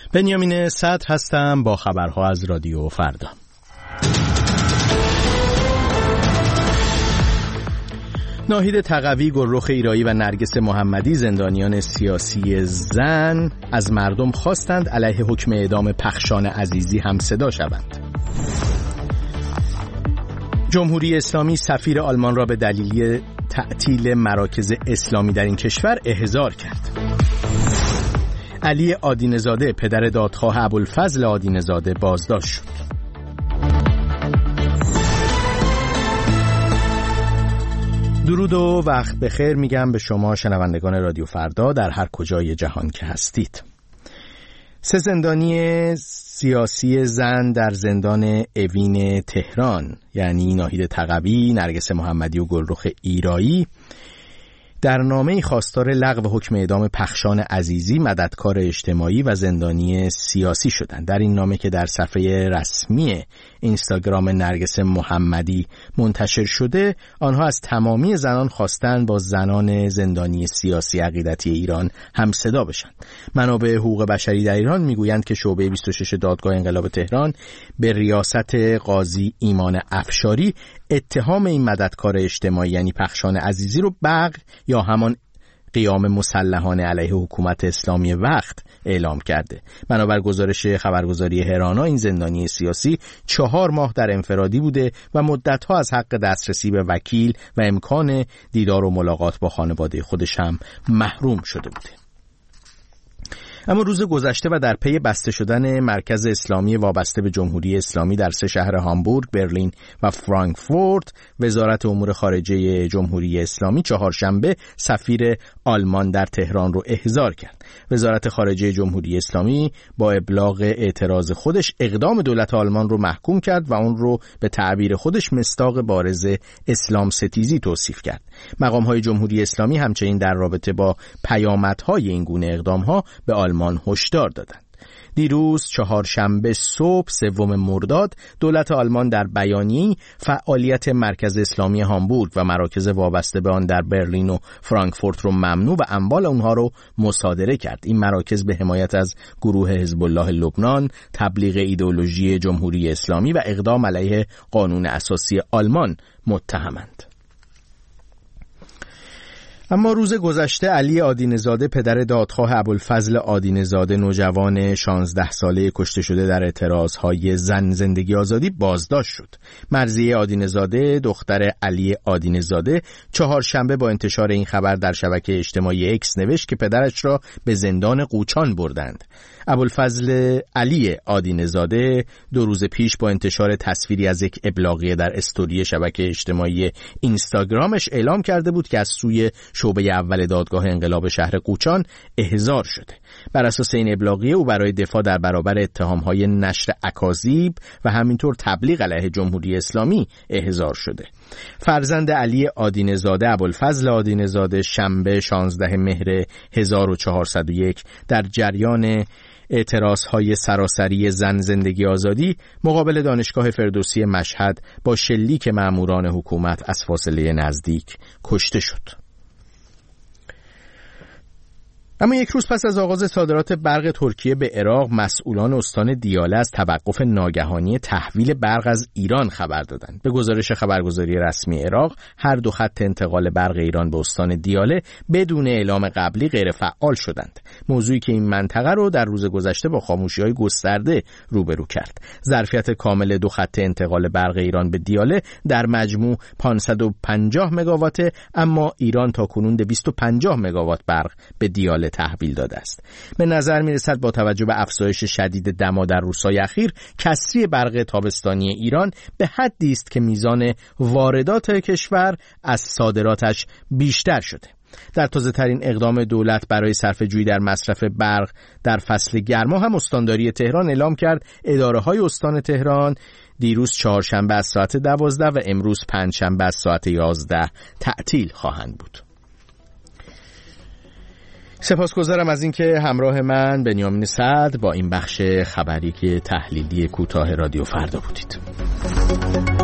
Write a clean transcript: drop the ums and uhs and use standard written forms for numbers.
بنیامین صدر هستم با خبرها از رادیو فردا. ناهید تقوی، گلرخ ایرایی و نرگس محمدی، زندانیان سیاسی زن، از مردم خواستند علیه حکم اعدام پخشان عزیزی هم صدا شوند. جمهوری اسلامی سفیر آلمان را به دلیل تعطیل مراکز اسلامی در این کشور احضار کرد. علی آدینه‌زاده، پدر دادخواه ابوالفضل آدینه‌زاده، بازداشت شد. درود و وقت بخیر میگم به شما شنوندگان رادیو فردا در هر کجای جهان که هستید. 3 زندانی سیاسی زن در زندان اوین تهران، یعنی ناهید تقوی، نرگس محمدی و گلرخ ایرایی، در نامه‌ای خواستار لغو حکم اعدام پخشان عزیزی، مددکار اجتماعی و زندانی سیاسی شدند. در این نامه که در صفحه رسمی اینستاگرام نرگس محمدی منتشر شده، آنها از تمامی زنان خواستند با زنان زندانی سیاسی عقیدتی ایران هم صدا بشن. منابع حقوق بشری در ایران میگویند که شعبه 26 دادگاه انقلاب تهران به ریاست قاضی ایمان افشاری اتهام این مددکار اجتماعی یعنی پخشان عزیزی رو بغی یا همان قیام مسلحانه علیه حکومت اسلامی وقت اعلام کرده. بنابر گزارش خبرگزاری هرانا، این زندانی سیاسی 4 ماه در انفرادی بوده و مدتها از حق دسترسی به وکیل و امکان دیدار و ملاقات با خانواده خودش هم محروم شده بوده. اما روز گذشته و در پی بسته شدن مرکز اسلامی وابسته به جمهوری اسلامی در 3 شهر هامبورگ، برلین و فرانکفورت، وزارت امور خارجه جمهوری اسلامی چهارشنبه سفیر آلمان در تهران رو احضار کرد. وزارت خارجه جمهوری اسلامی با ابلاغ اعتراض خودش اقدام دولت آلمان رو محکوم کرد و اون رو به تعبیر خودش مصداق بارز اسلام ستیزی توصیف کرد. مقام‌های جمهوری اسلامی همچنین در رابطه با پیامدهای این گونه اقدام‌ها به آلمان هشدار دادند. دیروز چهارشنبه صبح 3 مرداد دولت آلمان در بیانیه‌ای فعالیت مرکز اسلامی هامبورگ و مراکز وابسته به آن در برلین و فرانکفورت رو ممنوع و اموال اونها رو مصادره کرد. این مراکز به حمایت از گروه حزب الله لبنان، تبلیغ ایدئولوژی جمهوری اسلامی و اقدام علیه قانون اساسی آلمان متهمند. اما روز گذشته علی آدینه‌زاده، پدر دادخواه ابوالفضل آدینه‌زاده، نوجوان 16 ساله کشته شده در اعتراضهای زن زندگی آزادی، بازداشت شد. مرضیه آدینه‌زاده، دختر علی آدینه‌زاده، چهارشنبه با انتشار این خبر در شبکه اجتماعی اکس نوشت که پدرش را به زندان قوچان بردند. ابوالفضل علی آدینه‌زاده 2 روز پیش با انتشار تصویری از یک ابلاغیه در استوری شبکه اجتماعی اینستاگرامش اعلام کرده بود که از سوی شعبه اول دادگاه انقلاب شهر قوچان احضار شده. بر اساس این ابلاغیه او برای دفاع در برابر اتهام‌های نشر اکاذیب و همینطور تبلیغ علیه جمهوری اسلامی احضار شده. فرزند علی آدینه‌زاده، ابوالفضل آدینه‌زاده، شنبه 16 مهر 1401 در جریان اعتراضهای سراسری زن زندگی آزادی مقابل دانشگاه فردوسی مشهد با شلیک ماموران حکومت از فاصله نزدیک کشته شد. اما 1 روز پس از آغاز صادرات برق ترکیه به عراق، مسئولان استان دیاله از توقف ناگهانی تحویل برق از ایران خبر دادند. به گزارش خبرگزاری رسمی عراق، هر 2 خط انتقال برق ایران به استان دیاله بدون اعلام قبلی غیر فعال شدند. موضوعی که این منطقه رو در روز گذشته با خاموشی‌های گسترده روبرو کرد. ظرفیت کامل 2 خط انتقال برق ایران به دیاله در مجموع 550 مگاوات، اما ایران تاکنون 250 مگاوات برق به دیاله تحویل داده است. به نظر می‌رسد با توجه به افزایش شدید دما در روزهای اخیر، کسری برق تابستانی ایران به حدی است که میزان واردات کشور از صادراتش بیشتر شده. در تازه‌ترین اقدام دولت برای صرفه‌جویی در مصرف برق در فصل گرما هم استانداری تهران اعلام کرد اداره‌های استان تهران دیروز چهارشنبه از ساعت 12 و امروز پنجشنبه از ساعت 11 تعطیل خواهند بود. سپاسگزارم از اینکه همراه من بنیامین صدر با این بخش خبری که تحلیلی کوتاه رادیو فردا بودید.